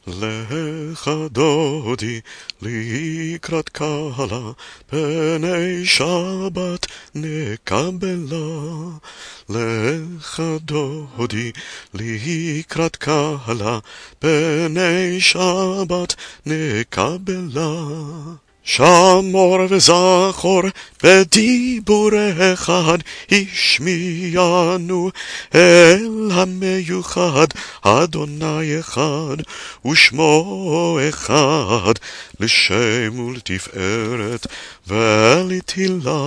לך דודי לקראת קהלה, פני שבת נקבלה. לך דודי לקראת קהלה, פני שבת נקבלה. שמור וזכור בדיבור אחד, השמיענו אל המיוחד, אדוני אחד ושמו אחד, לשם ולתפארת ולתהילה.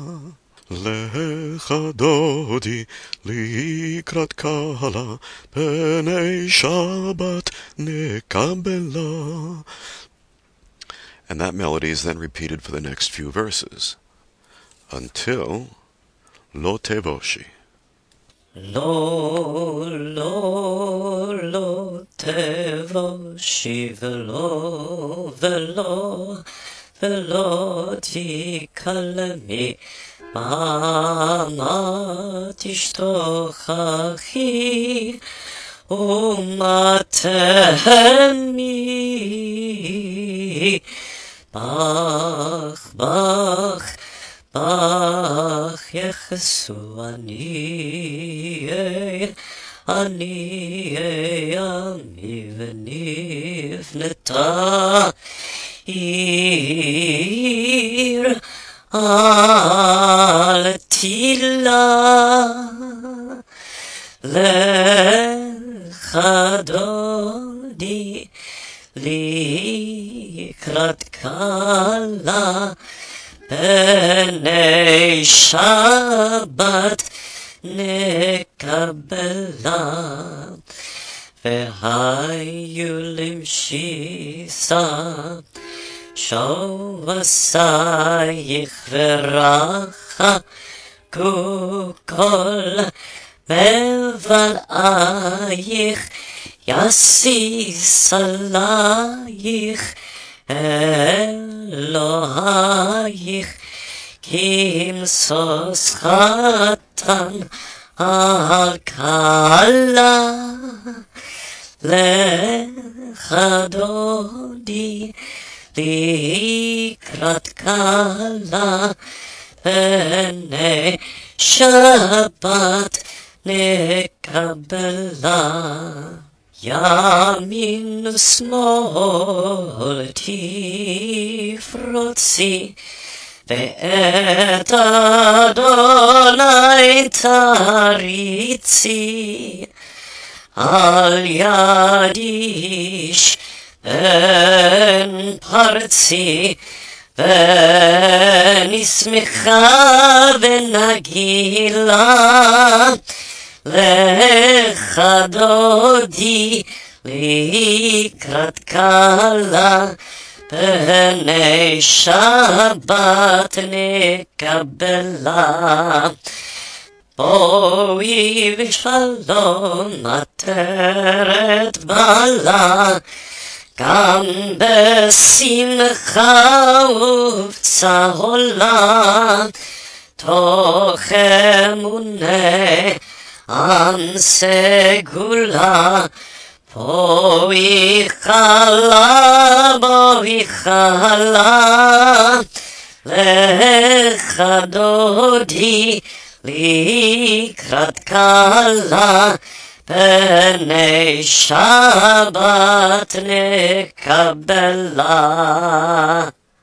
לך דודי לקראת קהלה, פני שבת נקבלה. And that melody is then repeated for the next few verses, until Lo Tevoshi. Lo, lo, lo tevoshi, velo, velo, velo tikalemi, mama tishtochachi, umatemi, bach, bach, bach, yechesu ani ami v'nivneta ir al tila lecha dodi likrat kala pnei Shabbat nekabela v'hayu limshisa shovasayich v'racha kukol meval'ayich yasis alayich Elohayich kimsos chatan al kala lecha dodi likrat kala pnei Shabbat nekabela. Yamin smol tifrotzi ve'et Adonai taritzi al yadish en parzi ve'nismicha ve'nagila lecha dodi likrat kala pnei Shabbat nekabela. Boi v'shalom ateret bala, gam besimcha uv'tzahola, toch emuneh am segula. Boi chala, lecha dodi likrat kala pnei Shabbat nekabela.